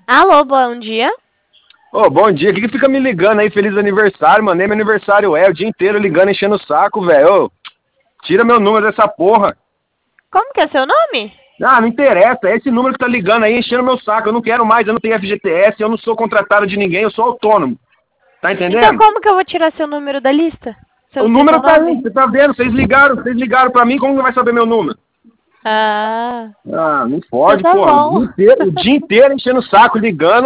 Alô, bom dia. Ô, bom dia. O que fica me ligando aí? Feliz aniversário, mano. Nem meu aniversário o dia inteiro ligando, enchendo o saco, velho. Ô, tira meu número dessa porra. Como que é seu nome? Ah, não interessa. É esse número que tá ligando aí, enchendo meu saco. Eu não quero mais, eu não tenho FGTS, eu não sou contratado de ninguém, eu sou autônomo. Tá entendendo? Então como que eu vou tirar seu número da lista? O número tá aí, você tá vendo? Vocês ligaram pra mim, como que vai saber meu número? Ah, Ah, não pode, então tá porra. bom. O dia inteiro enchendo o saco, ligando.